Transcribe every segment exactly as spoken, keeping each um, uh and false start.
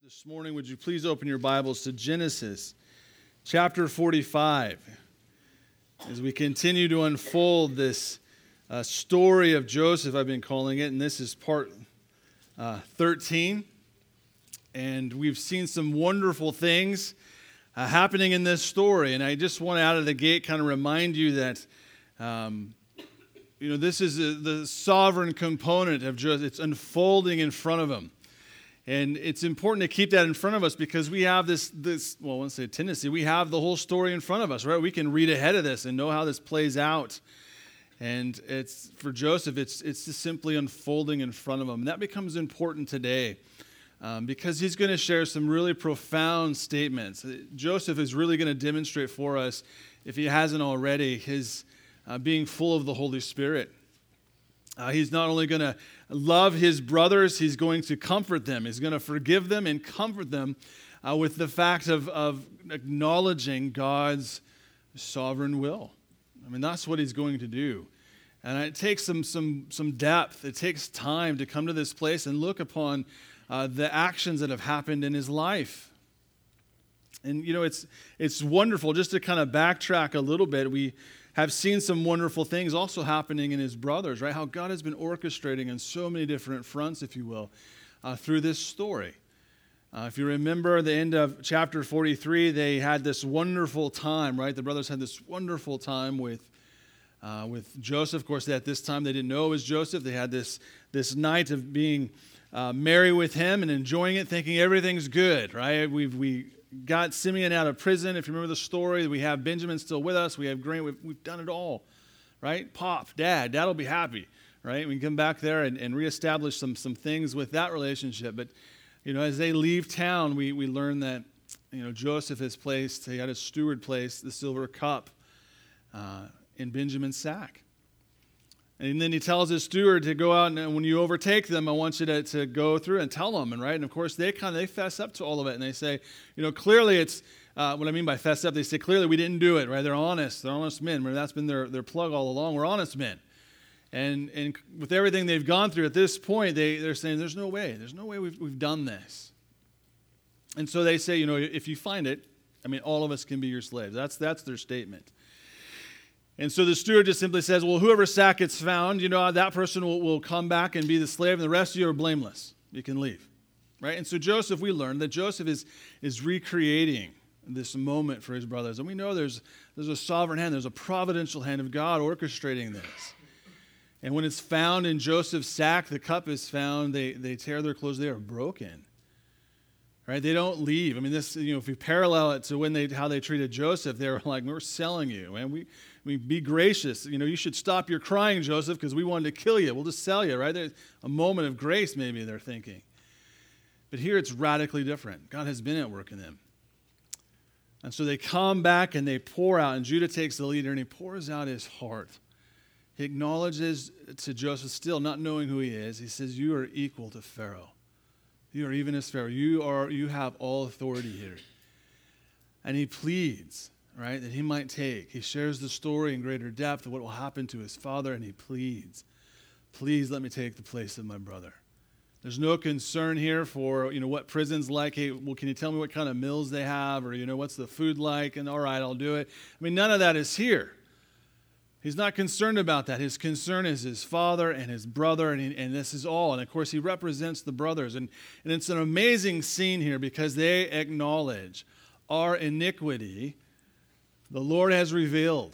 This morning, would you please open your Bibles to Genesis chapter forty-five as we continue to unfold this uh, story of Joseph, I've been calling it, and this is part uh, thirteen. And we've seen some wonderful things uh, happening in this story, and I just want to out of the gate kind of remind you that um, you know, this is a, the sovereign component of Joseph. It's unfolding in front of him. And it's important to keep that in front of us because we have this, this well, I won't say tendency, we have the whole story in front of us, right? We can read ahead of this and know how this plays out. And it's for Joseph, it's it's just simply unfolding in front of him. And that becomes important today um, because he's going to share some really profound statements. Joseph is really going to demonstrate for us, if he hasn't already, his uh, being full of the Holy Spirit. Uh, he's not only going to love his brothers, he's going to comfort them. He's going to forgive them and comfort them uh, with the fact of, of acknowledging God's sovereign will. I mean, that's what he's going to do. And it takes some some some depth. It takes time to come to this place and look upon uh, the actions that have happened in his life. And, you know, it's it's wonderful. Just to kind of backtrack a little bit, we have seen some wonderful things also happening in his brothers, right? How God has been orchestrating on so many different fronts, if you will, uh, through this story. Uh, if you remember the end of chapter forty-three, they had this wonderful time, right? The brothers had this wonderful time with uh, with Joseph. Of course, at this time, they didn't know it was Joseph. They had this, this night of being uh, merry with him and enjoying it, thinking everything's good, right? We've we got Simeon out of prison. If you remember the story, we have Benjamin still with us. We have Grant. We've, we've done it all, right? Pop, Dad, Dad will be happy, right? We can come back there and, and reestablish some some things with that relationship. But, you know, as they leave town, we, we learn that, you know, Joseph has placed, he had his steward place the silver cup uh, in Benjamin's sack. And then he tells his steward to go out, and when you overtake them, I want you to, to go through and tell them. And right, and of course, they kind of they fess up to all of it, and they say, you know, clearly it's, uh, what I mean by fess up, they say clearly we didn't do it, right? They're honest. They're honest men. Remember, that's been their, their plug all along. We're honest men. And and with everything they've gone through at this point, they, they're saying, there's no way. There's no way we've, we've done this. And so they say, you know, if you find it, I mean, all of us can be your slaves. That's that's their statement. And so the steward just simply says, well, whoever sack gets found, you know, that person will, will come back and be the slave, and the rest of you are blameless. You can leave. Right? And so Joseph, we learned that Joseph is, is recreating this moment for his brothers. And we know there's, there's a sovereign hand, there's a providential hand of God orchestrating this. And when it's found in Joseph's sack, the cup is found, they, they tear their clothes, they are broken. Right? They don't leave. I mean, this, you know, if you parallel it to when they how they treated Joseph, they were like, we're selling you, and we I mean, be gracious. You know, you should stop your crying, Joseph, because we wanted to kill you. We'll just sell you, right? There's a moment of grace, maybe they're thinking. But here it's radically different. God has been at work in them. And so they come back and they pour out, and Judah takes the leader and he pours out his heart. He acknowledges to Joseph, still not knowing who he is, he says, you are equal to Pharaoh. You are even as Pharaoh. You are. You have all authority here. And he pleads, right, that he might take. He shares the story in greater depth of what will happen to his father, and he pleads, please let me take the place of my brother. There's no concern here for, you know, what prison's like. Hey, well, can you tell me what kind of meals they have, or, you know, what's the food like? And all right, I'll do it. I mean, none of that is here. He's not concerned about that. His concern is his father and his brother, and, he, and this is all. And, of course, he represents the brothers. And, and it's an amazing scene here because they acknowledge our iniquity the Lord has revealed.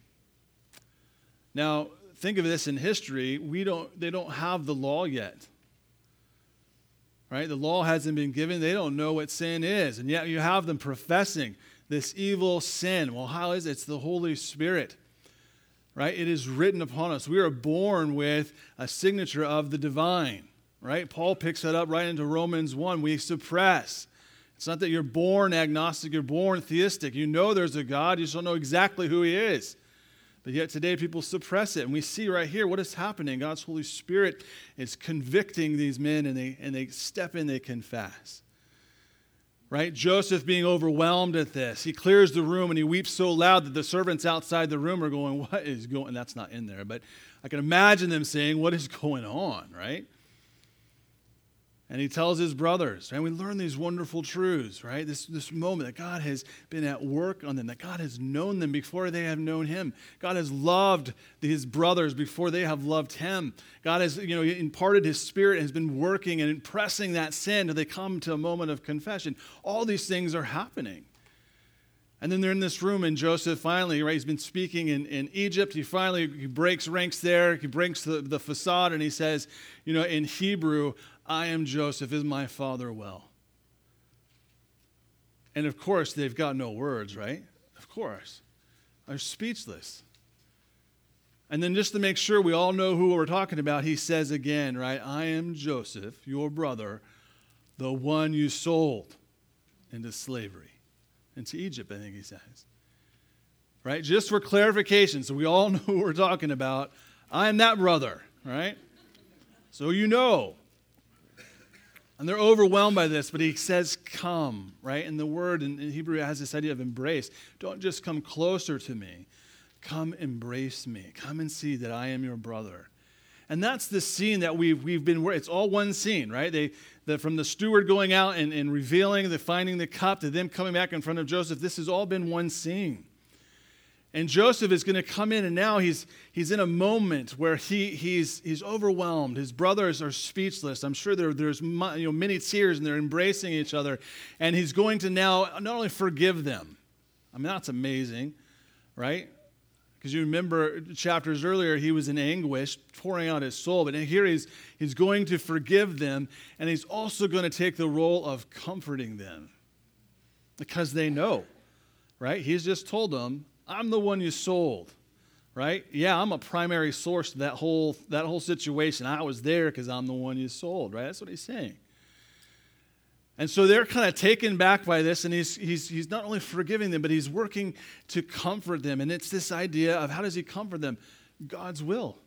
Now, think of this in history. We don't. They don't have the law yet. Right? The law hasn't been given. They don't know what sin is. And yet you have them professing this evil sin. Well, how is it? It's the Holy Spirit. Right? It is written upon us. We are born with a signature of the divine. Right? Paul picks that up right into Romans one. We suppress. It's not that you're born agnostic, you're born theistic. You know there's a God, you just don't know exactly who he is. But yet today people suppress it. And we see right here what is happening. God's Holy Spirit is convicting these men, and they and they step in, they confess. Right? Joseph being overwhelmed at this. He clears the room and he weeps so loud that the servants outside the room are going, what is going on? That's not in there, but I can imagine them saying, what is going on, right? And he tells his brothers, and we learn these wonderful truths, right? This, this moment that God has been at work on them, that God has known them before they have known him. God has loved his brothers before they have loved him. God has, you know, imparted his spirit and has been working and impressing that sin until they come to a moment of confession. All these things are happening. And then they're in this room, and Joseph finally, right, he's been speaking in, in Egypt. He finally he breaks ranks there. He breaks the, the facade, and he says, you know, in Hebrew, I am Joseph, is my father well? And of course, they've got no words, right? Of course. They're speechless. And then just to make sure we all know who we're talking about, he says again, right, I am Joseph, your brother, the one you sold into slavery. Into Egypt, I think he says. Right? Just for clarification, so we all know who we're talking about. I am that brother, right? So you know. And they're overwhelmed by this, but he says, come, right? And the word in, in Hebrew has this idea of embrace. Don't just come closer to me. Come embrace me. Come and see that I am your brother. And that's the scene that we've, we've been, it's all one scene, right? They, the, from the steward going out and, and revealing, the finding the cup, to them coming back in front of Joseph, this has all been one scene. And Joseph is going to come in, and now he's, he's in a moment where he, he's, he's overwhelmed. His brothers are speechless. I'm sure there, there's you know, many tears, and they're embracing each other. And he's going to now not only forgive them. I mean, that's amazing, right? Because you remember chapters earlier, he was in anguish, pouring out his soul. But here he's, he's going to forgive them, and he's also going to take the role of comforting them. Because they know, right? He's just told them, I'm the one you sold, right? Yeah, I'm a primary source to that whole, that whole situation. I was there because I'm the one you sold, right? That's what he's saying. And so they're kind of taken back by this, and he's, he's, he's not only forgiving them, but he's working to comfort them. And it's this idea of how does he comfort them? God's will.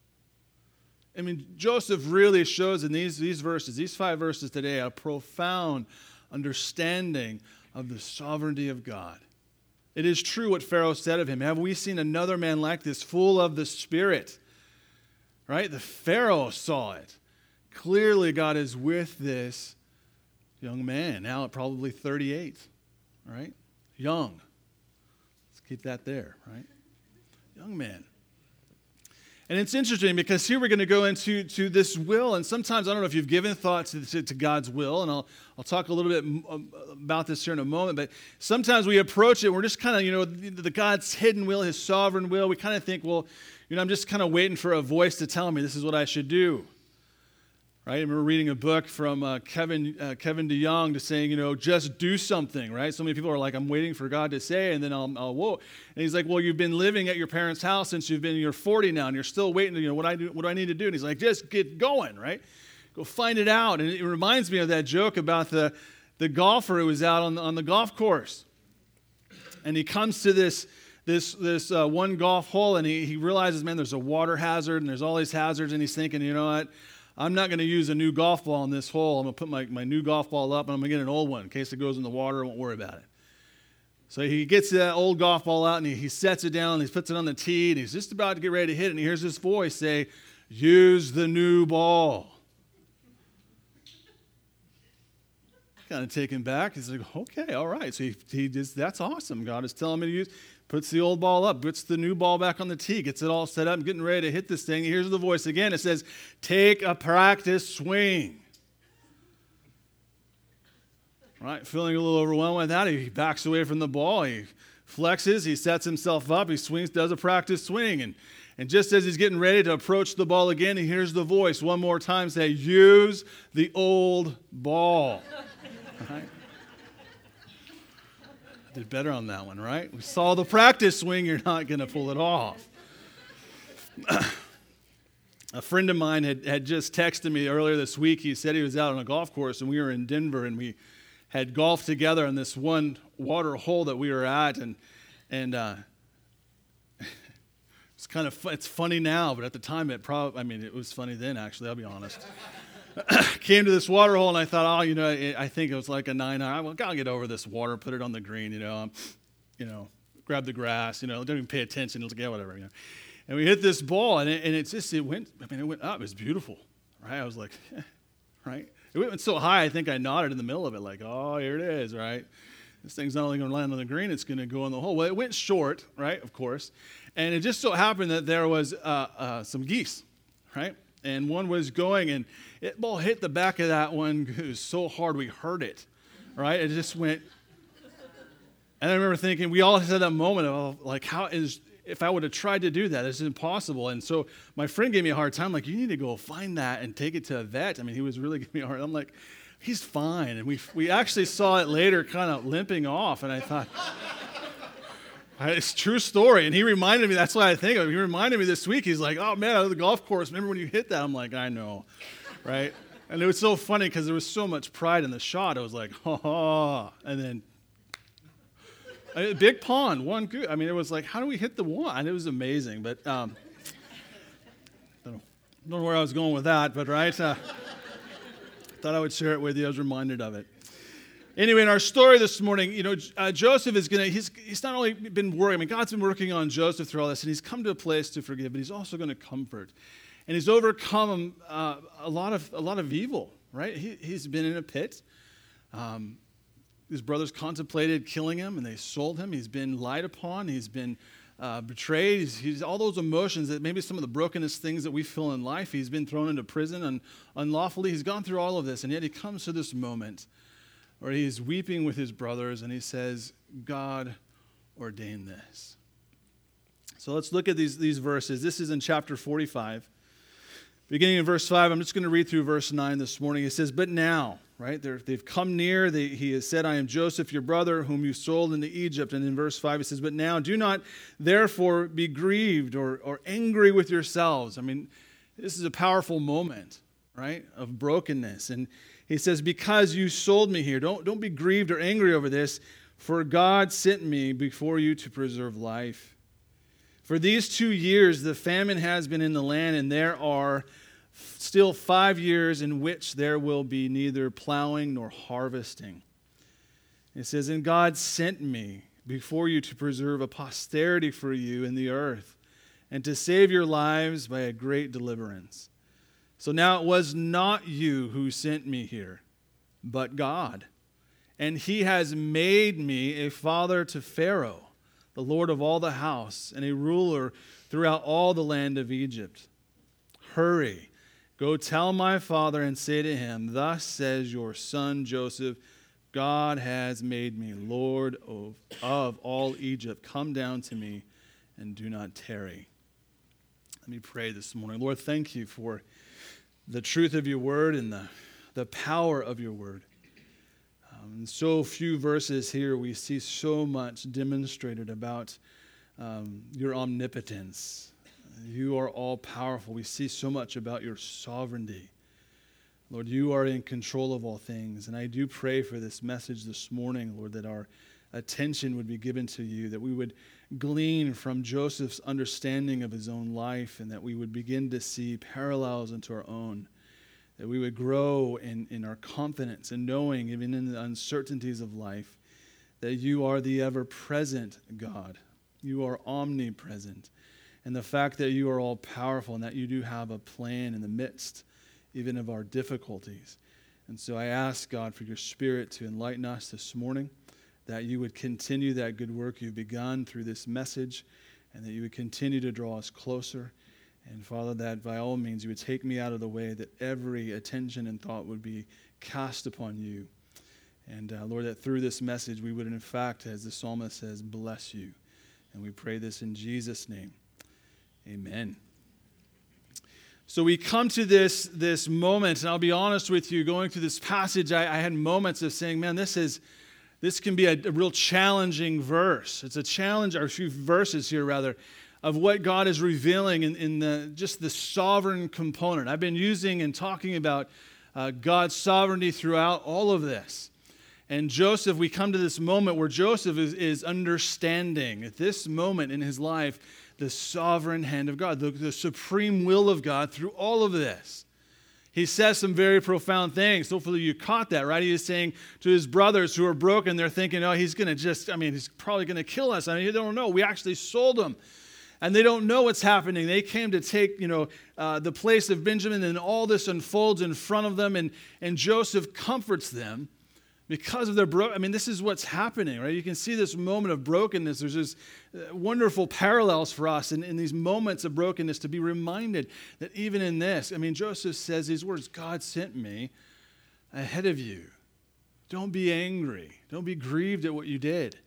I mean, Joseph really shows in these, these verses, these five verses today, a profound understanding of the sovereignty of God. It is true what Pharaoh said of him. Have we seen another man like this, full of the Spirit? Right? The Pharaoh saw it. Clearly, God is with this young man, now at probably thirty-eight, right? Young. Let's keep that there, right? Young man. And it's interesting because here we're going to go into to this will, and sometimes, I don't know if you've given thought to, to, to God's will, and I'll, I'll talk a little bit about this here in a moment, but sometimes we approach it, we're just kind of, you know, the, the God's hidden will, his sovereign will, we kind of think, well, you know, I'm just kind of waiting for a voice to tell me this is what I should do. Right? I remember reading a book from uh, Kevin uh, Kevin DeYoung to saying, you know, just do something, right? So many people are like, I'm waiting for God to say, and then I'll, I'll whoa. And he's like, well, you've been living at your parents' house since you've been, you're forty now, and you're still waiting, you know, what I do, what do I need to do? And he's like, just get going, right? Go find it out. And it reminds me of that joke about the, the golfer who was out on the, on the golf course. And he comes to this, this, this uh, one golf hole, and he, he realizes, man, there's a water hazard, and there's all these hazards, and he's thinking, you know what? I'm not going to use a new golf ball in this hole. I'm going to put my, my new golf ball up, and I'm going to get an old one in case it goes in the water. I won't worry about it. So he gets that old golf ball out, and he, he sets it down, and he puts it on the tee, and he's just about to get ready to hit it, and he hears this voice say, use the new ball. Kind of taken back. He's like, okay, all right. So he, he just, that's awesome. God is telling me to use. Puts the old ball up, puts the new ball back on the tee, gets it all set up, getting ready to hit this thing. Here's the voice again. It says, take a practice swing. Right? Feeling a little overwhelmed with that, he backs away from the ball. He flexes, he sets himself up, he swings, does a practice swing. And, and just as he's getting ready to approach the ball again, he hears the voice one more time say, use the old ball. Right? Did better on that one, right? We saw the practice swing, you're not going to pull it off. A friend of mine had, had just texted me earlier this week. He said he was out on a golf course, and we were in Denver, and we had golfed together in this one water hole that we were at, and and uh, it's kind of fu- it's funny now, but at the time it probably, I mean, it was funny then, actually, I'll be honest. Came to this water hole, and I thought, oh, you know, it, I think it was like a nine iron. Well, I'll get over this water, put it on the green, you know, um, you know, grab the grass, you know, don't even pay attention. It's like, yeah, whatever, you know. And we hit this ball, and it, and it just, it went, I mean, it went up. It was beautiful, right? I was like, right? It went so high, I think I nodded in the middle of it, like, oh, here it is, right? This thing's not only going to land on the green, it's going to go in the hole. Well, it went short, right, of course. And it just so happened that there was uh, uh, some geese, right? And one was going, and it ball hit the back of that one. It was so hard we heard it, right? It just went. And I remember thinking, we all had that moment of, like, how is, if I would have tried to do that, it's impossible. And so my friend gave me a hard time, like, you need to go find that and take it to a vet. I mean, he was really giving me a hard time. I'm like, he's fine. And we we actually saw it later kind of limping off, and I thought, it's a true story. And he reminded me, that's what I think of. He reminded me this week, he's like, oh, man, out of the golf course, remember when you hit that? I'm like, I know, right? And it was so funny because there was so much pride in the shot. I was like, ha ha. And then, a big pond, one good. I mean, it was like, how do we hit the one? And it was amazing. But um, don't know, don't know where I was going with that, but right? Uh, thought I would share it with you. I was reminded of it. Anyway, in our story this morning, you know, uh, Joseph is going to, he's he's not only been working, I mean, God's been working on Joseph through all this, and he's come to a place to forgive, but he's also going to comfort. And he's overcome uh, a lot of a lot of evil, right? He, he's been in a pit. Um, his brothers contemplated killing him, and they sold him. He's been lied upon. He's been uh, betrayed. He's, he's all those emotions that maybe some of the brokenness things that we feel in life. He's been thrown into prison un, unlawfully. He's gone through all of this, and yet he comes to this moment where he's weeping with his brothers, and he says, God ordained this. So let's look at these, these verses. This is in chapter forty-five. Beginning in verse five, I'm just going to read through verse nine this morning. It says, but now, right, They're, they've come near. They, he has said, I am Joseph, your brother, whom you sold into Egypt. And in verse five, it says, but now do not therefore be grieved or, or angry with yourselves. I mean, this is a powerful moment, right, of brokenness. And he says, because you sold me here, don't, don't be grieved or angry over this, for God sent me before you to preserve life. For these two years the famine has been in the land, and there are still five years in which there will be neither plowing nor harvesting. It says, and God sent me before you to preserve a posterity for you in the earth, and to save your lives by a great deliverance. So now it was not you who sent me here, but God. And he has made me a father to Pharaoh, the Lord of all the house, and a ruler throughout all the land of Egypt. Hurry, go tell my father and say to him, thus says your son Joseph, God has made me Lord of, of all Egypt. Come down to me and do not tarry. Let me pray this morning. Lord, thank you for the truth of your word and the, the power of your word. Um, in so few verses here, we see so much demonstrated about um, your omnipotence. You are all powerful. We see so much about your sovereignty. Lord, you are in control of all things. And I do pray for this message this morning, Lord, that our attention would be given to you, that we would glean from Joseph's understanding of his own life, and that we would begin to see parallels into our own, that we would grow in, in our confidence and knowing, even in the uncertainties of life, that you are the ever-present God. You are omnipresent. And the fact that you are all-powerful and that you do have a plan in the midst even of our difficulties. And so I ask, God, for your Spirit to enlighten us this morning, that you would continue that good work you've begun through this message, and that you would continue to draw us closer. And Father, that by all means you would take me out of the way, that every attention and thought would be cast upon you. And uh, Lord, that through this message we would in fact, as the psalmist says, bless you. And we pray this in Jesus' name. Amen. So we come to this, this moment, and I'll be honest with you, going through this passage, I, I had moments of saying, man, this is this can be a, a real challenging verse. It's a challenge, or a few verses here rather, of what God is revealing in, in the just the sovereign component. I've been using and talking about uh, God's sovereignty throughout all of this. And Joseph, we come to this moment where Joseph is, is understanding at this moment in his life the sovereign hand of God, the, the supreme will of God through all of this. He says some very profound things. Hopefully you caught that, right? He is saying to his brothers who are broken, they're thinking, oh, he's going to just, I mean, he's probably going to kill us. I mean, you don't know. We actually sold him. And they don't know what's happening. They came to take, you know, uh, the place of Benjamin, and all this unfolds in front of them, and, and Joseph comforts them because of their bro. I mean, this is what's happening, right? You can see this moment of brokenness. There's this wonderful parallels for us in, in these moments of brokenness to be reminded that even in this, I mean, Joseph says these words, God sent me ahead of you. Don't be angry. Don't be grieved at what you did.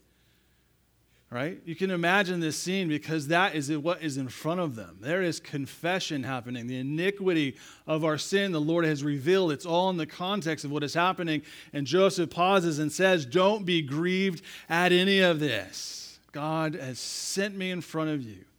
Right? You can imagine this scene because that is what is in front of them. There is confession happening. The iniquity of our sin the Lord has revealed. It's all in the context of what is happening. And Joseph pauses and says, don't be grieved at any of this. God has sent me in front of you.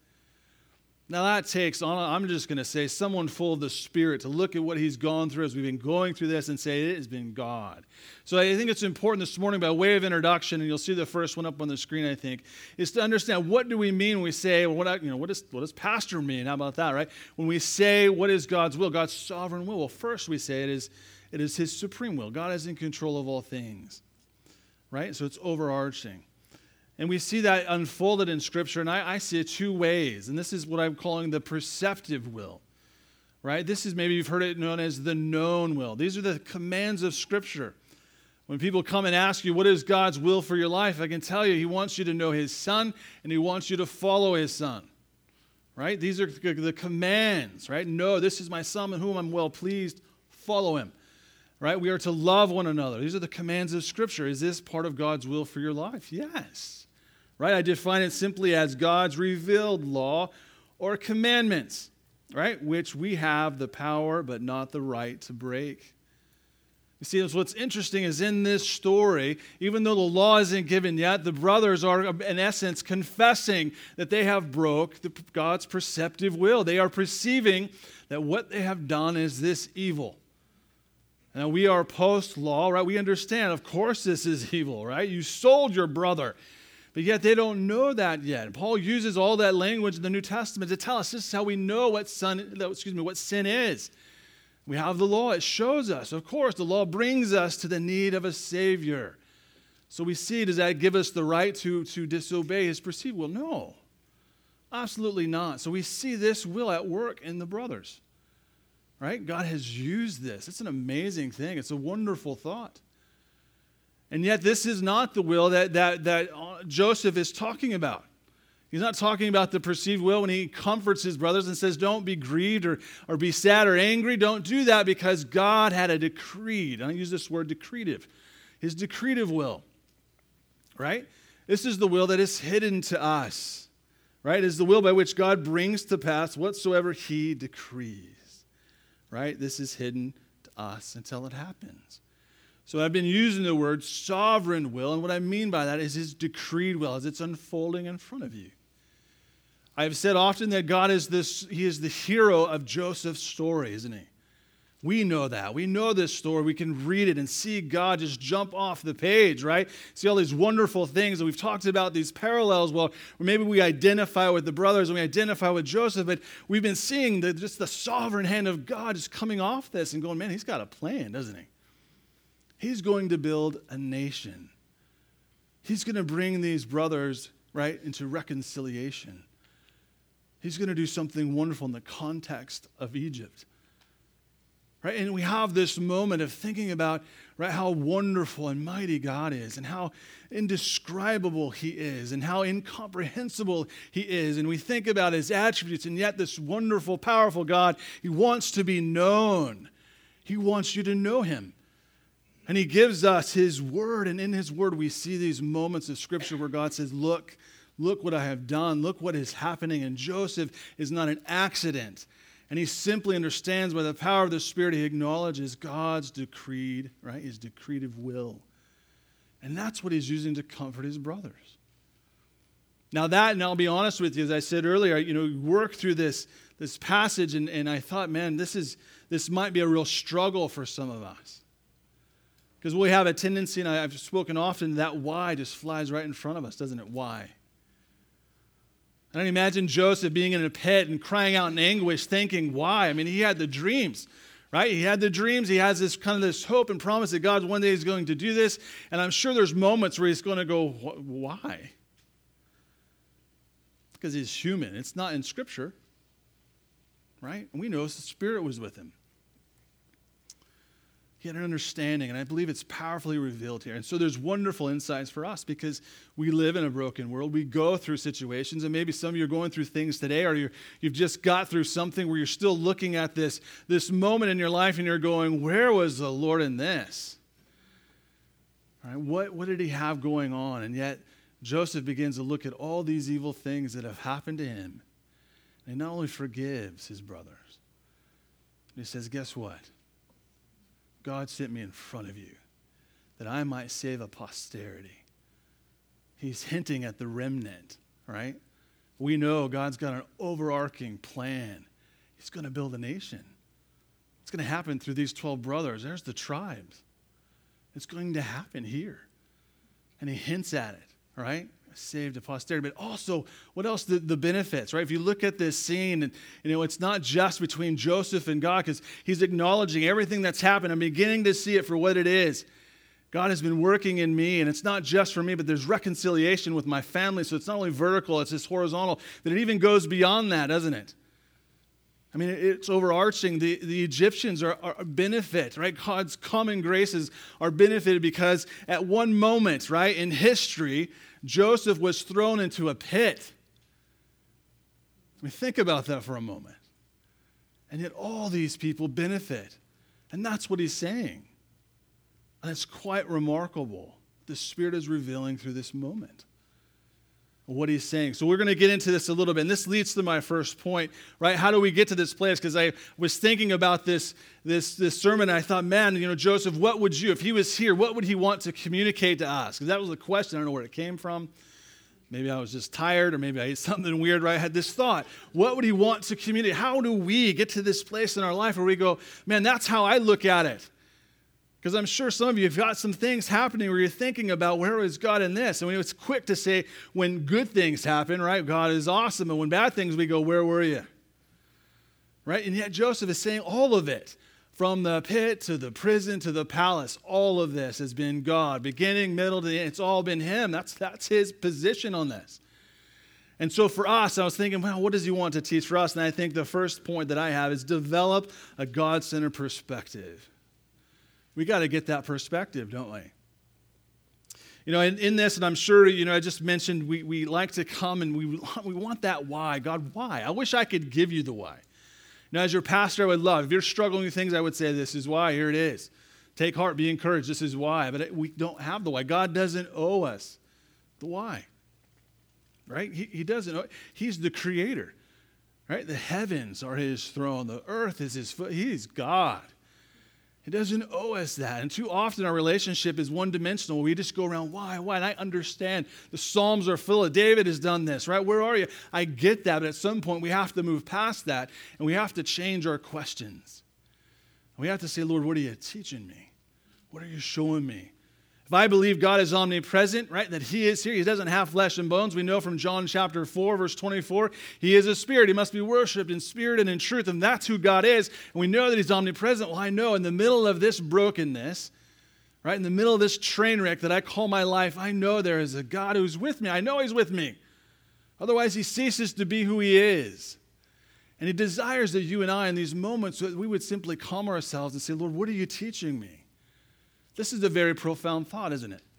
Now that takes, I'm just going to say, someone full of the Spirit to look at what he's gone through as we've been going through this and say, it has been God. So I think it's important this morning, by way of introduction, and you'll see the first one up on the screen, I think, is to understand what do we mean when we say, well, what, you know, what, is, what does pastor mean? How about that, right? When we say, what is God's will, God's sovereign will? Well, first we say it is, it is his supreme will. God is in control of all things, right? So it's overarching. And we see that unfolded in Scripture, and I, I see it two ways. And this is what I'm calling the perceptive will, right? This is, maybe you've heard it known as the known will. These are the commands of Scripture. When people come and ask you, what is God's will for your life? I can tell you, he wants you to know his Son, and he wants you to follow his Son, right? These are the commands, right? No, this is my Son in whom I'm well pleased. Follow him, right? We are to love one another. These are the commands of Scripture. Is this part of God's will for your life? Yes. Right? I define it simply as God's revealed law or commandments, right? Which we have the power but not the right to break. You see, what's interesting is in this story, even though the law isn't given yet, the brothers are, in essence, confessing that they have broke the, God's perceptive will. They are perceiving that what they have done is this evil. Now, we are post-law, right? We understand, of course, this is evil, right? You sold your brother. But yet they don't know that yet. And Paul uses all that language in the New Testament to tell us this is how we know what sin, excuse me, what sin is. We have the law. It shows us. Of course, the law brings us to the need of a Savior. So we see, does that give us the right to, to disobey his perceived will? No, absolutely not. So we see this will at work in the brothers, right? God has used this. It's an amazing thing. It's a wonderful thought. And yet this is not the will that, that, that Joseph is talking about. He's not talking about the perceived will when he comforts his brothers and says, don't be grieved or, or be sad or angry. Don't do that because God had a decreed. I use this word decretive. His decretive will, right? This is the will that is hidden to us, right? It is the will by which God brings to pass whatsoever he decrees, right? This is hidden to us until it happens. So I've been using the word sovereign will, and what I mean by that is his decreed will as it's unfolding in front of you. I've said often that God is this, he is the hero of Joseph's story, isn't he? We know that. We know this story. We can read it and see God just jump off the page, right? See all these wonderful things. And we've talked about these parallels. Well, maybe we identify with the brothers and we identify with Joseph, but we've been seeing the, just the sovereign hand of God just coming off this and going, man, he's got a plan, doesn't he? He's going to build a nation. He's going to bring these brothers, right, into reconciliation. He's going to do something wonderful in the context of Egypt. Right? And we have this moment of thinking about, right, how wonderful and mighty God is and how indescribable he is and how incomprehensible he is. And we think about his attributes, and yet this wonderful, powerful God, he wants to be known. He wants you to know him. And he gives us his word, and in his word we see these moments of Scripture where God says, look, look what I have done. Look what is happening. And Joseph is not an accident. And he simply understands by the power of the Spirit, he acknowledges God's decreed, right, his decretive will. And that's what he's using to comfort his brothers. Now that, and I'll be honest with you, as I said earlier, you know, work through this, this passage, and, and I thought, man, this is this might be a real struggle for some of us. Because we have a tendency, and I've spoken often, that why just flies right in front of us, doesn't it? Why? I don't imagine Joseph being in a pit and crying out in anguish, thinking, why? I mean, he had the dreams, right? He had the dreams. He has this kind of this hope and promise that God one day is going to do this. And I'm sure there's moments where he's going to go, why? because he's human. It's not in Scripture, right? And we know the Spirit was with him. He had an understanding, and I believe it's powerfully revealed here. And so there's wonderful insights for us because we live in a broken world. We go through situations, and maybe some of you are going through things today, or you're, you've just got through something where you're still looking at this, this moment in your life, and you're going, where was the Lord in this? All right, what, what did he have going on? And yet Joseph begins to look at all these evil things that have happened to him. And he not only forgives his brothers, but he says, guess what? God sent me in front of you that I might save a posterity. He's hinting at the remnant, right? We know God's got an overarching plan. He's going to build a nation. It's going to happen through these twelve brothers. There's the tribes. It's going to happen here. And he hints at it, right? Saved a posterity. But also, what else? The, the benefits, right? If you look at this scene, and you know, it's not just between Joseph and God, because he's acknowledging everything that's happened. I'm beginning to see it for what it is. God has been working in me, and it's not just for me, but there's reconciliation with my family. So it's not only vertical, it's just horizontal. That it even goes beyond that, doesn't it? I mean, it's overarching. The, the Egyptians are, are a benefit, right? God's common graces are benefited because at one moment, right, in history, Joseph was thrown into a pit. I mean, think about that for a moment. And yet all these people benefit. And that's what he's saying. And it's quite remarkable. The Spirit is revealing through this moment what he's saying. So we're going to get into this a little bit. And this leads to my first point, right? How do we get to this place? Because I was thinking about this, this, this sermon, and I thought, man, you know, Joseph, what would you, if he was here, what would he want to communicate to us? Because that was the question. I don't know where it came from. Maybe I was just tired, or maybe I ate something weird, right? I had this thought. What would he want to communicate? How do we get to this place in our life where we go, man, that's how I look at it? Because I'm sure some of you have got some things happening where you're thinking about, where is God in this? And it's quick to say when good things happen, right? God is awesome. And when bad things, we go, where were you? Right? And yet Joseph is saying all of it. From the pit to the prison to the palace, all of this has been God. Beginning, middle to the end, it's all been him. That's, that's his position on this. And so for us, I was thinking, well, what does he want to teach for us? And I think the first point that I have is develop a God-centered perspective. We got to get that perspective, don't we? You know, in, in this, and I'm sure, you know, I just mentioned we, we like to come and we, we want that why. God, why? I wish I could give you the why. Now, as your pastor, I would love, if you're struggling with things, I would say, this is why. Here it is. Take heart, be encouraged. This is why. But we don't have the why. God doesn't owe us the why. Right? He, he doesn't owe. He's the creator. Right? The heavens are his throne. The earth is his foot. He's God. He doesn't owe us that. And too often our relationship is one-dimensional. We just go around, why, why? And I understand. The Psalms are full of, David has done this, right? Where are you? I get that, but at some point we have to move past that, and we have to change our questions. We have to say, Lord, what are you teaching me? What are you showing me? If I believe God is omnipresent, right, that he is here, he doesn't have flesh and bones. We know from John chapter four, verse twenty-four, he is a spirit. He must be worshiped in spirit and in truth, and that's who God is. And we know that he's omnipresent. Well, I know in the middle of this brokenness, right, in the middle of this train wreck that I call my life, I know there is a God who's with me. I know he's with me. Otherwise, he ceases to be who he is. And he desires that you and I in these moments, that we would simply calm ourselves and say, Lord, what are you teaching me? This is a very profound thought, isn't it?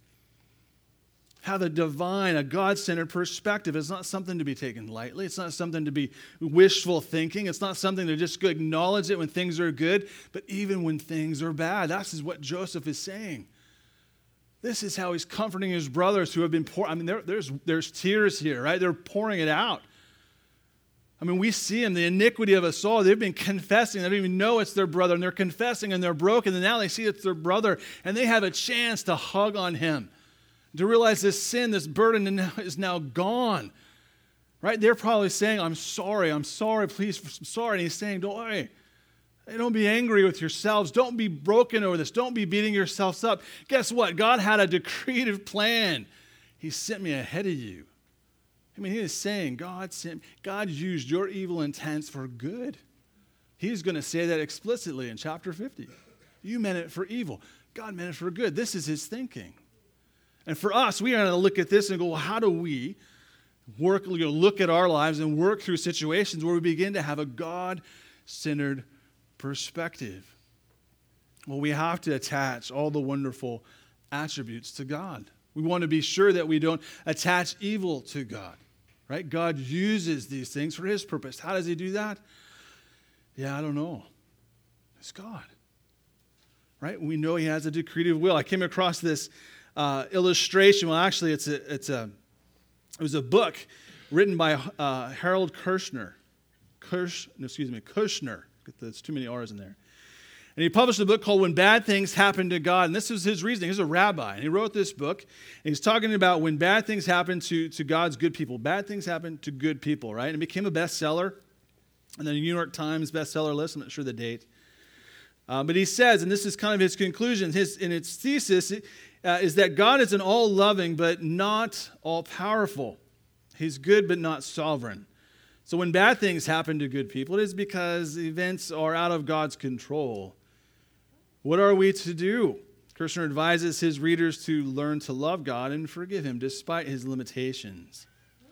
How the divine, a God-centered perspective is not something to be taken lightly. It's not something to be wishful thinking. It's not something to just acknowledge it when things are good, but even when things are bad. This is what Joseph is saying. This is how he's comforting his brothers who have been pouring. I mean, there, there's, there's tears here, right? They're pouring it out. I mean, we see them, the iniquity of us all. They've been confessing. They don't even know it's their brother, and they're confessing, and they're broken, and now they see it's their brother, and they have a chance to hug on him, to realize this sin, this burden is now gone, right? They're probably saying, I'm sorry, I'm sorry, please, I'm sorry. And he's saying, don't worry. Don't be angry with yourselves. Don't be broken over this. Don't be beating yourselves up. Guess what? God had a decretive plan. He sent me ahead of you. I mean, he is saying God sent, God used your evil intents for good. He's going to say that explicitly in chapter fifty. You meant it for evil. God meant it for good. This is his thinking. And for us, we are going to look at this and go, well, how do we Work, you know, look at our lives and work through situations where we begin to have a God-centered perspective. Well, we have to attach all the wonderful attributes to God. We want to be sure that we don't attach evil to God, right? God uses these things for his purpose. How does he do that? Yeah, I don't know. It's God, right? We know he has a decretive will. I came across this uh, illustration. Well, actually, it's a, it's a, it was a book written by uh, Harold Kushner. Kush, no, excuse me, Kushner. There's too many R's in there. And he published a book called When Bad Things Happen to God. And this was his reasoning. He's a rabbi. And he wrote this book. And he's talking about when bad things happen to, to God's good people. Bad things happen to good people, right? And it became a bestseller. And then a New York Times bestseller list. I'm not sure the date. Uh, but he says, and this is kind of his conclusion, his, in its thesis, uh, is that God is an all-loving but not all-powerful. He's good but not sovereign. So when bad things happen to good people, it is because events are out of God's control. What are we to do? Kushner advises his readers to learn to love God and forgive him despite his limitations.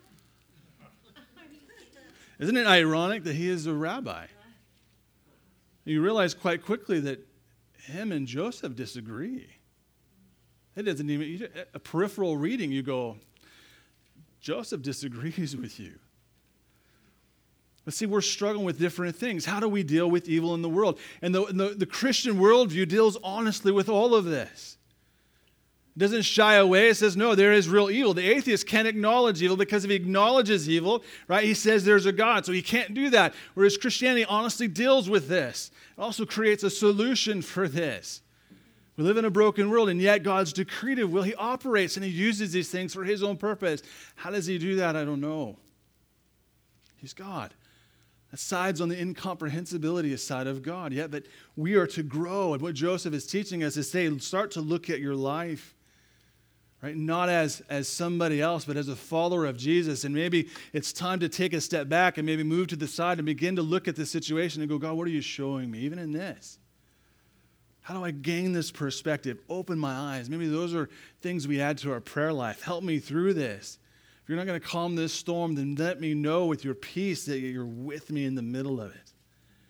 Isn't it ironic that he is a rabbi? You realize quite quickly that him and Joseph disagree. It doesn't even, a peripheral reading, you go, Joseph disagrees with you. But see, we're struggling with different things. How do we deal with evil in the world? And the, the, the Christian worldview deals honestly with all of this. It doesn't shy away. It says, no, there is real evil. The atheist can't acknowledge evil because if he acknowledges evil, right, he says there's a God. So he can't do that. Whereas Christianity honestly deals with this. It also creates a solution for this. We live in a broken world, and yet God's decretive will, he operates and he uses these things for his own purpose. How does he do that? I don't know. He's God. That sides on the incomprehensibility side of God. Yeah, but we are to grow. And what Joseph is teaching us is say, start to look at your life, right? Not as, as somebody else, but as a follower of Jesus. And maybe it's time to take a step back and maybe move to the side and begin to look at the situation and go, God, what are you showing me, even in this? How do I gain this perspective? Open my eyes. Maybe those are things we add to our prayer life. Help me through this. If you're not going to calm this storm, then let me know with your peace that you're with me in the middle of it.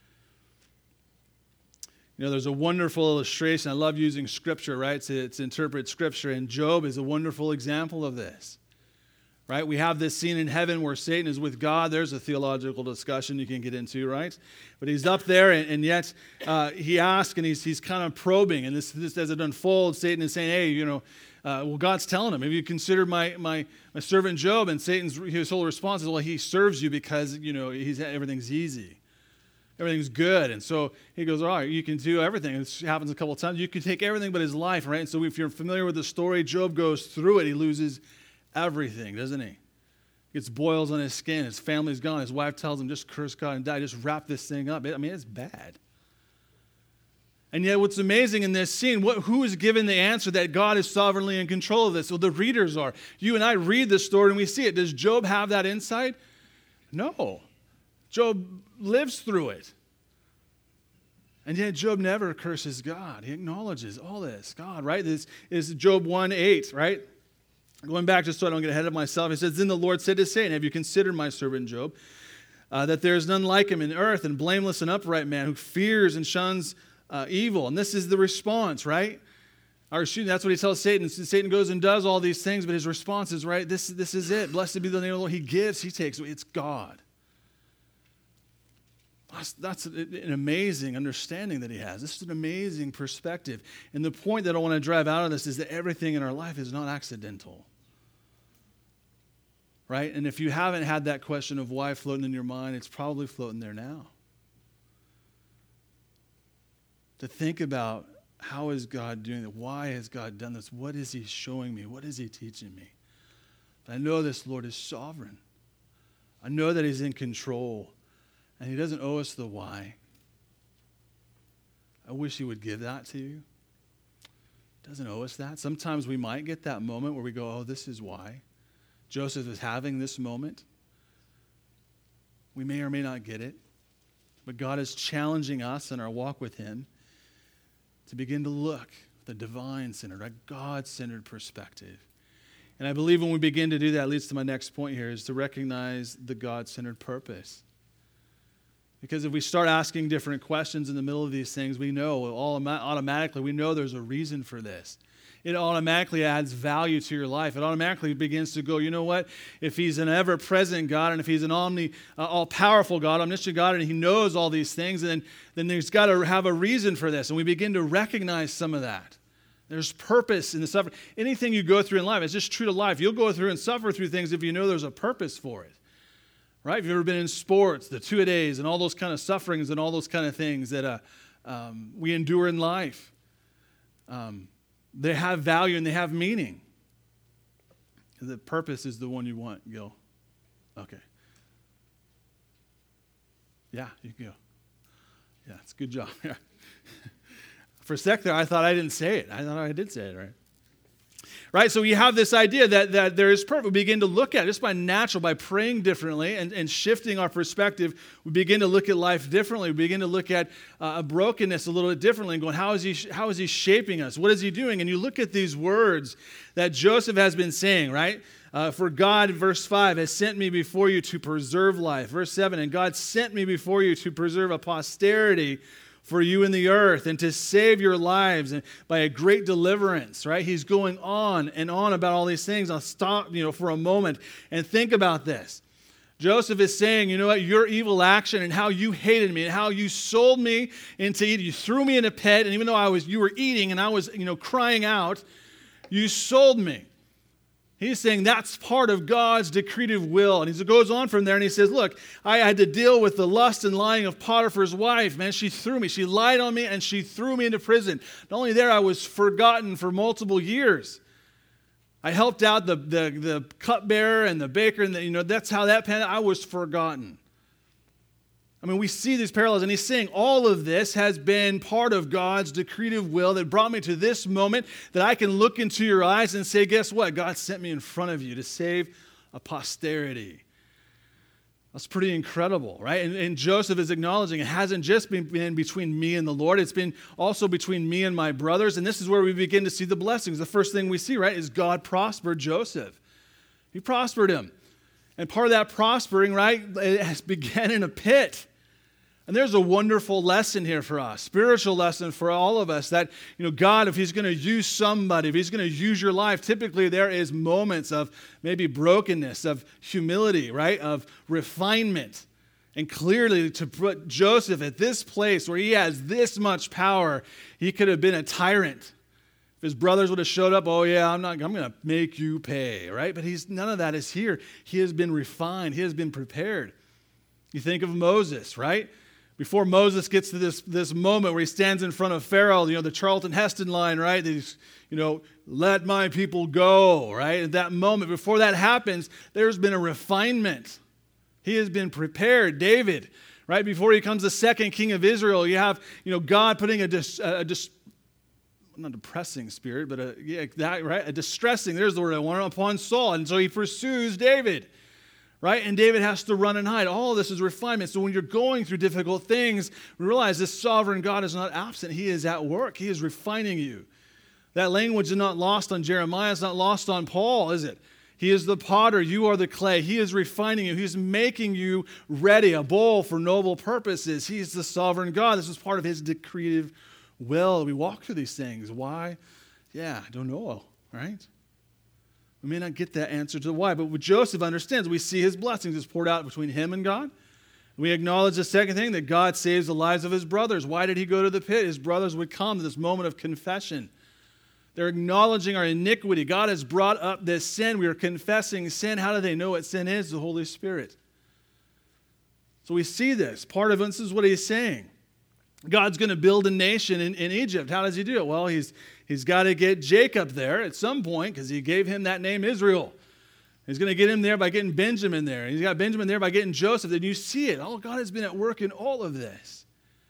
You know, there's a wonderful illustration. I love using Scripture, right, to, to interpret Scripture. And Job is a wonderful example of this. Right? We have this scene in heaven where Satan is with God. There's a theological discussion you can get into, right? But he's up there, and, and yet uh, he asks, and he's, he's kind of probing. And this, this, as it unfolds, Satan is saying, hey, you know, uh, well, God's telling him, have you considered my, my, my servant Job? And Satan's his whole response is, well, he serves you because, you know, he's, everything's easy. Everything's good. And so he goes, all right, you can do everything. This happens a couple of times. You can take everything but his life, right? And so if you're familiar with the story, Job goes through it. He loses everything, doesn't he? Gets boils on his skin. His family's gone. His wife tells him, just curse God and die. Just wrap this thing up. I mean, it's bad. And yet what's amazing in this scene, what, who is given the answer that God is sovereignly in control of this? Well, the readers are. You and I read this story and we see it. Does Job have that insight? No. Job lives through it. And yet Job never curses God. He acknowledges all this. God, right? This is Job one eight, right? Going back just so I don't get ahead of myself, he says, then the Lord said to Satan, have you considered my servant Job, uh, that there is none like him in earth, and blameless and upright man who fears and shuns uh, evil. And this is the response, right? Or excuse me, that's what he tells Satan. Satan goes and does all these things, but his response is, right, this, this is it. Blessed be the name of the Lord. He gives, he takes. It's God. That's, that's an amazing understanding that he has. This is an amazing perspective. And the point that I want to drive out of this is that everything in our life is not accidental. Right? And if you haven't had that question of why floating in your mind, it's probably floating there now. To think about, how is God doing it? Why has God done this? What is he showing me? What is he teaching me? But I know this Lord is sovereign. I know that he's in control. And he doesn't owe us the why. I wish he would give that to you. He doesn't owe us that. Sometimes we might get that moment where we go, oh, this is why. Joseph is having this moment. We may or may not get it. But God is challenging us in our walk with him to begin to look at the divine-centered, a God-centered perspective. And I believe when we begin to do that, it leads to my next point here, is to recognize the God-centered purpose. Because if we start asking different questions in the middle of these things, we know all automatically, we know there's a reason for this. It automatically adds value to your life. It automatically begins to go, you know what? If he's an ever-present God, and if he's an omni, uh, all-powerful God, omniscient God, and he knows all these things, then, then there's got to have a reason for this. And we begin to recognize some of that. There's purpose in the suffering. Anything you go through in life, it's just true to life. You'll go through and suffer through things if you know there's a purpose for it. Right? If you've ever been in sports, the two-a-days, and all those kind of sufferings and all those kind of things that uh, um, we endure in life, um, they have value and they have meaning. The purpose is the one you want, Gil. Okay. Yeah, you can go. Yeah, it's a good job. For a sec there, I thought I didn't say it. I thought I did say it, right? Right, so you have this idea that, that there is purpose. We begin to look at it just by natural, by praying differently and, and shifting our perspective. We begin to look at life differently. We begin to look at uh, a brokenness a little bit differently and going, how is he, how is he shaping us? What is he doing? And you look at these words that Joseph has been saying, right? Uh, For God, verse five, has sent me before you to preserve life. Verse seven, and God sent me before you to preserve a posterity for you in the earth and to save your lives and by a great deliverance, right? He's going on and on about all these things. I'll stop, you know, for a moment and think about this. Joseph is saying, you know what, your evil action and how you hated me and how you sold me into eating. You threw me in a pit, and even though I was, you were eating and I was, you know, crying out, you sold me. He's saying that's part of God's decretive will. And he goes on from there and he says, look, I had to deal with the lust and lying of Potiphar's wife. Man, she threw me. She lied on me and she threw me into prison. Not only there, I was forgotten for multiple years. I helped out the, the, the cupbearer and the baker, and the, you know, that's how that panned out. I was forgotten. I mean, we see these parallels, and he's saying all of this has been part of God's decretive will that brought me to this moment that I can look into your eyes and say, guess what? God sent me in front of you to save a posterity. That's pretty incredible, right? And, and Joseph is acknowledging it hasn't just been, been between me and the Lord. It's been also between me and my brothers, and this is where we begin to see the blessings. The first thing we see, right, is God prospered Joseph. He prospered him. And part of that prospering, right, it has began in a pit. And there's a wonderful lesson here for us, spiritual lesson for all of us that, you know, God, if he's going to use somebody, if he's going to use your life, typically there is moments of maybe brokenness, of humility, right, of refinement. And clearly to put Joseph at this place where he has this much power, he could have been a tyrant. If his brothers would have showed up, oh yeah, I'm not, I'm going to make you pay, right? But he's none of that is here. He has been refined. He has been prepared. You think of Moses, right? Before Moses gets to this, this moment where he stands in front of Pharaoh, you know, the Charlton Heston line, right? He's, you know, let my people go, right? At that moment, before that happens, there's been a refinement. He has been prepared. David, right? Before he becomes the second king of Israel, you have, you know, God putting a, dis, a dis, not depressing spirit, but a, yeah, that, right? A distressing, there's the word I want, upon Saul. And so he pursues David. Right? And David has to run and hide. All of this is refinement. So when you're going through difficult things, we realize this sovereign God is not absent. He is at work. He is refining you. That language is not lost on Jeremiah. It's not lost on Paul, is it? He is the potter. You are the clay. He is refining you. He's making you ready, a bowl for noble purposes. He's the sovereign God. This is part of his decretive will. We walk through these things. Why? Yeah, I don't know, right? We may not get that answer to why, but what Joseph understands, we see his blessings is poured out between him and God. We acknowledge the second thing, that God saves the lives of his brothers. Why did he go to the pit? His brothers would come to this moment of confession. They're acknowledging our iniquity. God has brought up this sin. We are confessing sin. How do they know what sin is? The Holy Spirit. So we see this. Part of this is what he's saying. God's going to build a nation in, in Egypt. How does he do it? Well, he's he's got to get Jacob there at some point because he gave him that name Israel. He's going to get him there by getting Benjamin there. He's got Benjamin there by getting Joseph. Then you see it. Oh, God has been at work in all of this.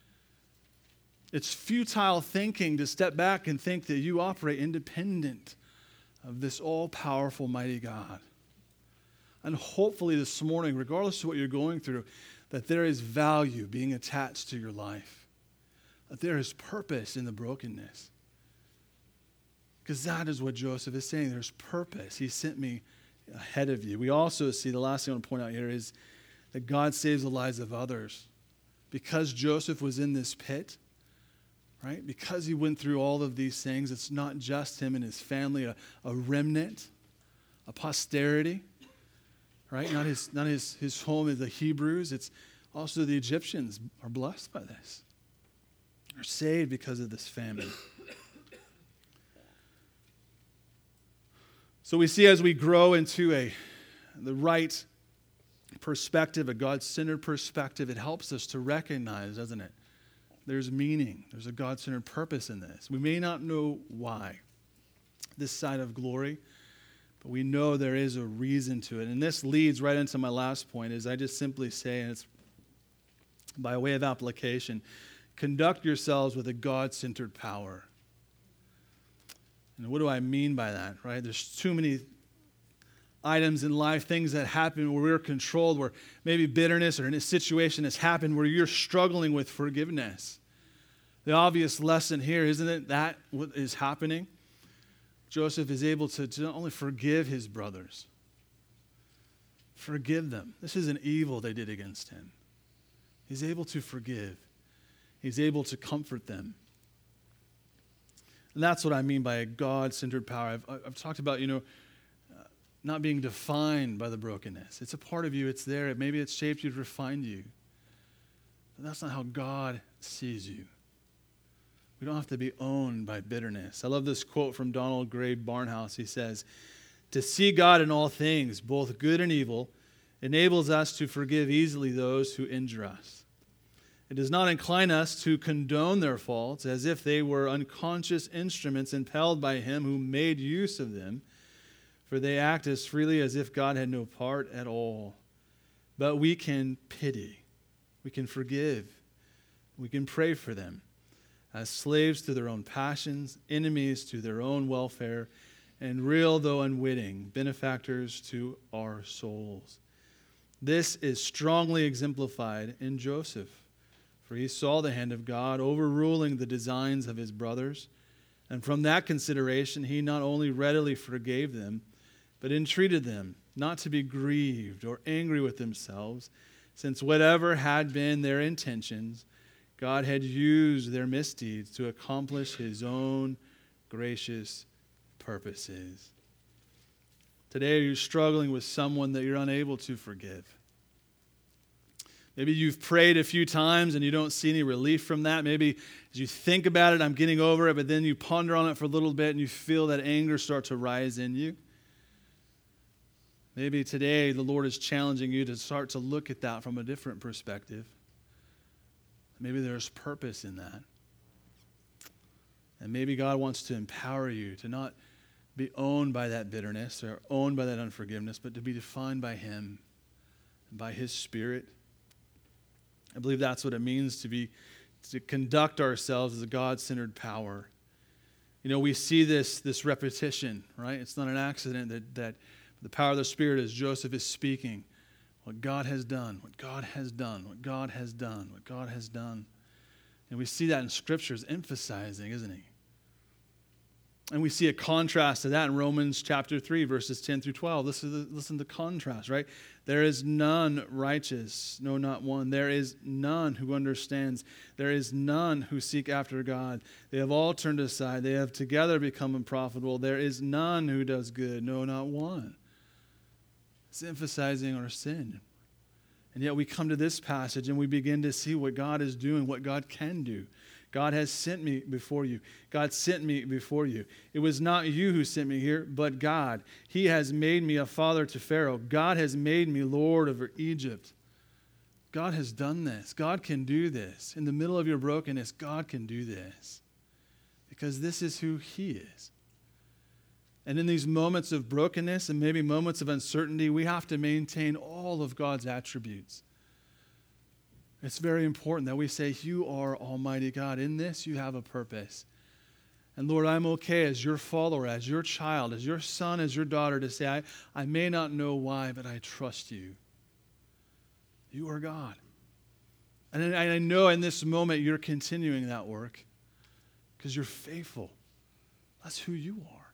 It's futile thinking to step back and think that you operate independent of this all-powerful, mighty God. And hopefully this morning, regardless of what you're going through, that there is value being attached to your life. That there is purpose in the brokenness. Because that is what Joseph is saying. There's purpose. He sent me ahead of you. We also see, the last thing I want to point out here is that God saves the lives of others. Because Joseph was in this pit, right? Because he went through all of these things, it's not just him and his family, a, a remnant, a posterity, right? Not his, not his, his home is the Hebrews. It's also the Egyptians are blessed by this. They're saved because of this famine. So we see as we grow into a the right perspective, a God-centered perspective, it helps us to recognize, doesn't it? There's meaning. There's a God-centered purpose in this. We may not know why this side of glory, but we know there is a reason to it. And this leads right into my last point, is I just simply say, and it's by way of application, conduct yourselves with a God-centered power. And what do I mean by that, right? There's too many items in life, things that happen where we're controlled, where maybe bitterness or a situation has happened where you're struggling with forgiveness. The obvious lesson here, isn't it, that what is happening? Joseph is able to, to not only forgive his brothers, forgive them. This is an evil they did against him. He's able to forgive. He's able to comfort them. And that's what I mean by a God-centered power. I've, I've talked about, you know, uh, not being defined by the brokenness. It's a part of you. It's there. Maybe it's shaped you to refine you. But that's not how God sees you. We don't have to be owned by bitterness. I love this quote from Donald Gray Barnhouse. He says, "To see God in all things, both good and evil, enables us to forgive easily those who injure us. It does not incline us to condone their faults as if they were unconscious instruments impelled by him who made use of them, for they act as freely as if God had no part at all. But we can pity, we can forgive, we can pray for them, as slaves to their own passions, enemies to their own welfare, and real though unwitting, benefactors to our souls." This is strongly exemplified in Joseph, for he saw the hand of God overruling the designs of his brothers, and from that consideration he not only readily forgave them, but entreated them not to be grieved or angry with themselves, since whatever had been their intentions, God had used their misdeeds to accomplish his own gracious purposes. Today, you're struggling with someone that you're unable to forgive. Maybe you've prayed a few times and you don't see any relief from that. Maybe as you think about it, I'm getting over it, but then you ponder on it for a little bit and you feel that anger start to rise in you. Maybe today the Lord is challenging you to start to look at that from a different perspective. Maybe there's purpose in that. And maybe God wants to empower you to not be owned by that bitterness or owned by that unforgiveness, but to be defined by him and by his Spirit. I believe that's what it means to be, to conduct ourselves as a God-centered power. You know, we see this, this repetition, right? It's not an accident that, that the power of the Spirit, as Joseph is speaking, what God has done, what God has done, what God has done, what God has done. And we see that in Scriptures emphasizing, isn't he? And we see a contrast to that in Romans chapter three, verses ten through twelve. Listen to the, listen to the contrast, right? There is none righteous, no, not one. There is none who understands. There is none who seek after God. They have all turned aside. They have together become unprofitable. There is none who does good, no, not one. It's emphasizing our sin. And yet we come to this passage and we begin to see what God is doing, what God can do. God has sent me before you. God sent me before you. It was not you who sent me here, but God. He has made me a father to Pharaoh. God has made me Lord over Egypt. God has done this. God can do this. In the middle of your brokenness, God can do this. Because this is who he is. And in these moments of brokenness and maybe moments of uncertainty, we have to maintain all of God's attributes. It's very important that we say, you are Almighty God. In this, you have a purpose. And Lord, I'm okay as your follower, as your child, as your son, as your daughter to say, I, I may not know why, but I trust you. You are God. And I know in this moment you're continuing that work because you're faithful. That's who you are.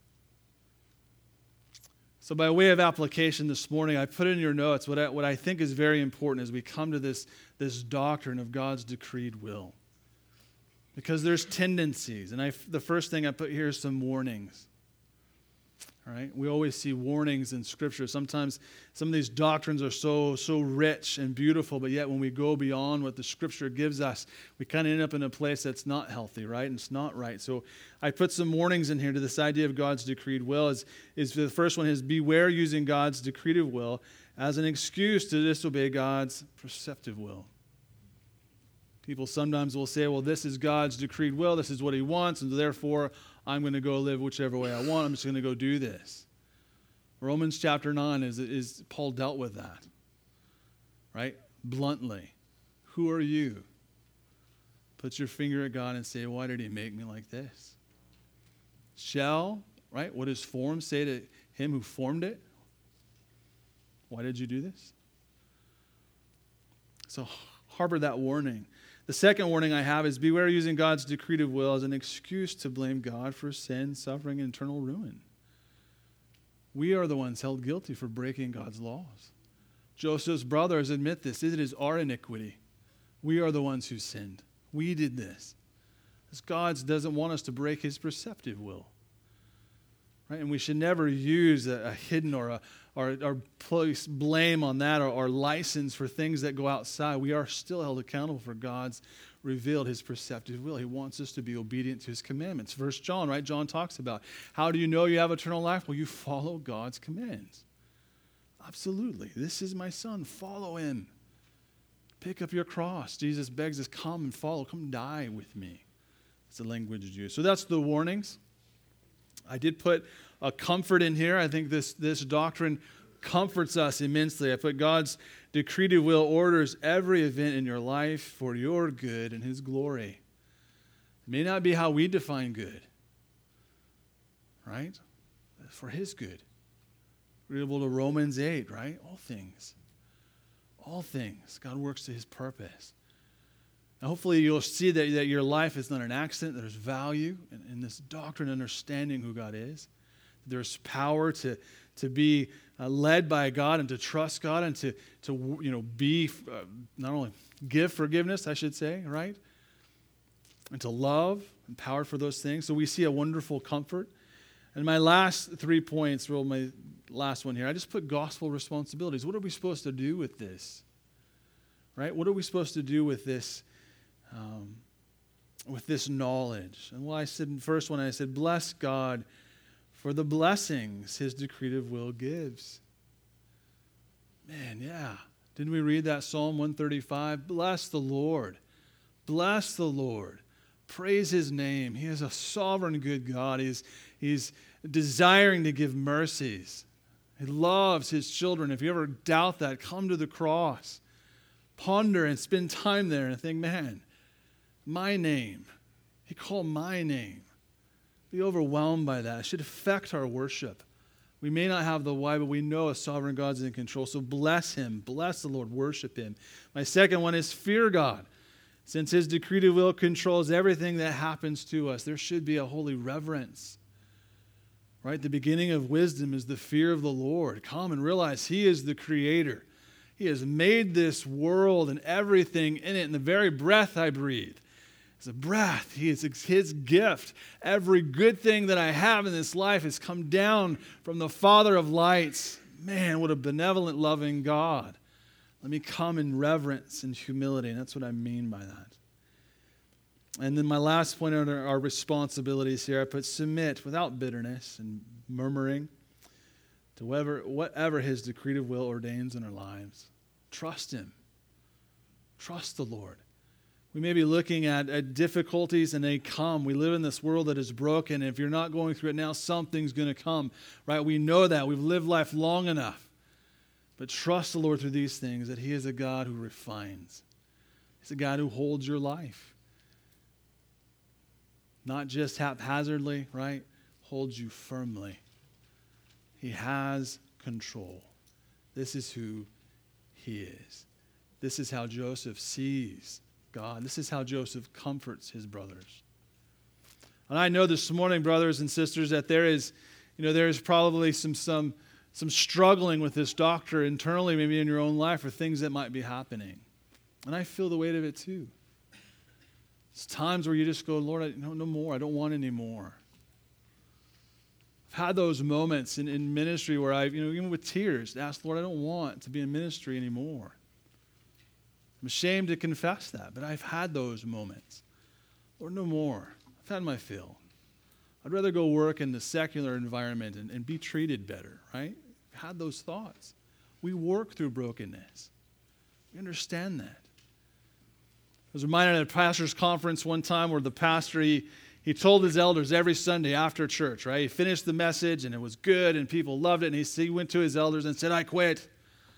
So by way of application this morning, I put in your notes what I, what I think is very important as we come to this, this doctrine of God's decreed will. Because there's tendencies, and I, the first thing I put here is some warnings. All right? We always see warnings in Scripture. Sometimes some of these doctrines are so, so rich and beautiful, but yet when we go beyond what the Scripture gives us, we kind of end up in a place that's not healthy, right? And it's not right. So I put some warnings in here to this idea of God's decreed will. Is, is the first one is beware using God's decreed will as an excuse to disobey God's preceptive will. People sometimes will say, well, this is God's decreed will. This is what he wants, and therefore I'm going to go live whichever way I want. I'm just going to go do this. Romans chapter nine, is, is Paul dealt with that, right? Bluntly. Who are you? Put your finger at God and say, why did he make me like this? Shall, right? What does form say to him who formed it? Why did you do this? So harbor that warning. The second warning I have is beware using God's decretive will as an excuse to blame God for sin, suffering, and eternal ruin. We are the ones held guilty for breaking God's laws. Joseph's brothers admit this. It is our iniquity. We are the ones who sinned. We did this. Because God doesn't want us to break his preceptive will. Right? And we should never use a, a hidden or a or, or place blame on that or, or license for things that go outside. We are still held accountable for God's revealed his preceptive will. He wants us to be obedient to his commandments. First John, right? John talks about how do you know you have eternal life? Well, you follow God's commands. Absolutely. This is my son. Follow him. Pick up your cross. Jesus begs us, come and follow. Come die with me. It's the language used. So that's the warnings. I did put a comfort in here. I think this, this doctrine comforts us immensely. I put God's decretive will orders every event in your life for your good and his glory. It may not be how we define good, right? For his good. Readable to Romans eight, right? All things. All things. God works to his purpose. Now, hopefully you'll see that, that your life is not an accident. There's value in, in this doctrine, understanding who God is. There's power to, to be uh, led by God and to trust God and to, to you know, be, uh, not only give forgiveness, I should say, right? And to love, empowered for those things. So we see a wonderful comfort. And my last three points, well, my last one here, I just put gospel responsibilities. What are we supposed to do with this? Right? What are we supposed to do with this, um, with this knowledge? And well, I said in the first one, I said, bless God for the blessings his decretive will gives. Man, yeah. Didn't we read that Psalm one thirty-five? Bless the Lord. Bless the Lord. Praise his name. He is a sovereign good God. He's, he's desiring to give mercies. He loves his children. If you ever doubt that, come to the cross. Ponder and spend time there and think, man, my name. He called my name. Be overwhelmed by that. It should affect our worship. We may not have the why, but we know a sovereign God's in control. So bless him. Bless the Lord. Worship him. My second one is fear God. Since his decretive will controls everything that happens to us, there should be a holy reverence. Right? The beginning of wisdom is the fear of the Lord. Come and realize he is the creator. He has made this world and everything in it. And the very breath I breathe is a breath. He is his gift. Every good thing that I have in this life has come down from the Father of lights. Man, what a benevolent, loving God. Let me come in reverence and humility. And that's what I mean by that. And then my last point are our responsibilities here. I put submit without bitterness and murmuring to whatever, whatever his decretive will ordains in our lives. Trust him. Trust the Lord. We may be looking at, at difficulties and they come. We live in this world that is broken. And if you're not going through it now, something's going to come. Right? We know that. We've lived life long enough. But trust the Lord through these things, that he is a God who refines. He's a God who holds your life. Not just haphazardly, right? Holds you firmly. He has control. This is who he is. This is how Joseph sees God. This is how Joseph comforts his brothers. And I know this morning, brothers and sisters, that there is, you know, there is probably some some some struggling with this doctor internally, maybe in your own life, or things that might be happening. And I feel the weight of it too. It's times where you just go, Lord, I, no, no more. I don't want any more. I've had those moments in, in ministry where I, you know, even with tears, asked, Lord, I don't want to be in ministry anymore. I'm ashamed to confess that, but I've had those moments. Lord, no more. I've had my fill. I'd rather go work in the secular environment and, and be treated better, right? I've had those thoughts. We work through brokenness. We understand that. I was reminded at a pastor's conference one time where the pastor, he, he told his elders every Sunday after church, right? He finished the message and it was good and people loved it. And he, he went to his elders and said, I quit.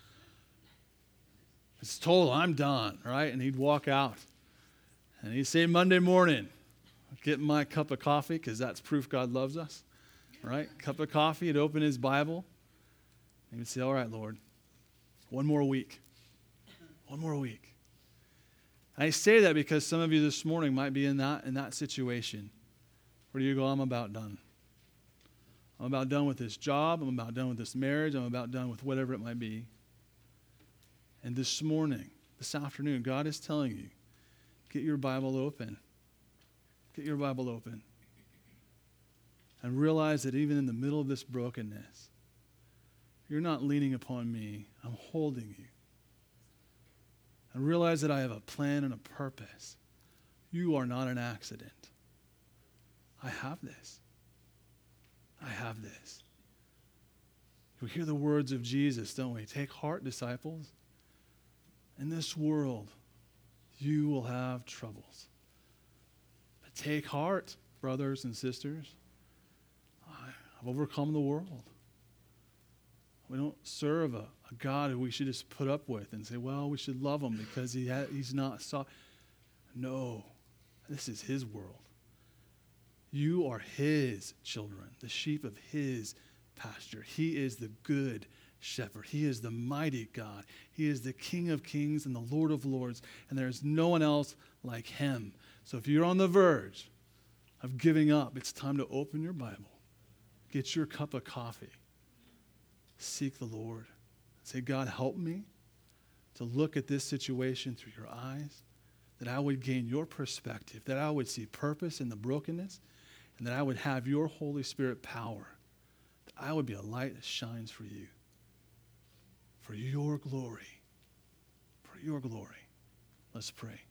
It's told, I'm done, right? And he'd walk out. And he'd say, Monday morning, get my cup of coffee, because that's proof God loves us, right? Cup of coffee, he'd open his Bible. And he'd say, all right, Lord, one more week. One more week. And I say that because some of you this morning might be in that, in that situation where you go, I'm about done. I'm about done with this job. I'm about done with this marriage. I'm about done with whatever it might be. And this morning, this afternoon, God is telling you, get your Bible open. Get your Bible open. And realize that even in the middle of this brokenness, you're not leaning upon me. I'm holding you. And realize that I have a plan and a purpose. You are not an accident. I have this. I have this. We hear the words of Jesus, don't we? Take heart, disciples. In this world, you will have troubles. But take heart, brothers and sisters. I've overcome the world. We don't serve a, a God who we should just put up with and say, well, we should love him because he ha- he's not soft. No, this is his world. You are his children, the sheep of his pasture. He is the good shepherd. He is the mighty God. He is the King of kings and the Lord of lords, and there is no one else like him. So if you're on the verge of giving up, it's time to open your Bible, get your cup of coffee, seek the Lord, say, God, help me to look at this situation through your eyes, that I would gain your perspective, that I would see purpose in the brokenness, and that I would have your Holy Spirit power, that I would be a light that shines for you. For your glory. For your glory. Let's pray.